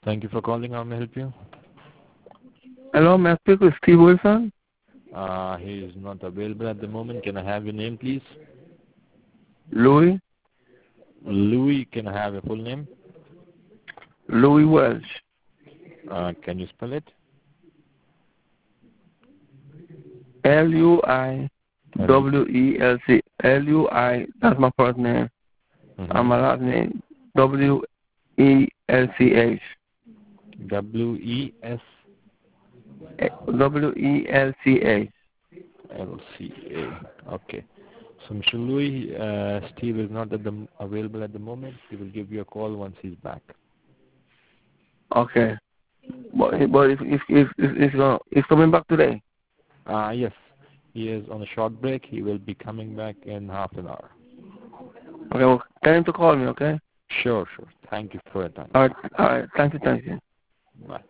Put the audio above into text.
Thank you for calling. How may I help you? Hello, may I speak with Steve Wilson? He is not available at the moment. Can I have your name, please? Louis Louis, can I have your full name? Welch. Can you spell it? Luiwelc. Lui, that's my first name. And my last name, Welch. W-E-S. Welch. L-C-A. Okay. So, Mr. Louis, Steve is not available at the moment. He will give you a call once he's back. Okay. But if he's coming back today. Yes. He is on a short break. He will be coming back in half an hour. Okay, well, tell him to call me, okay? Sure. Thank you for your time. All right. Thank you. Bye.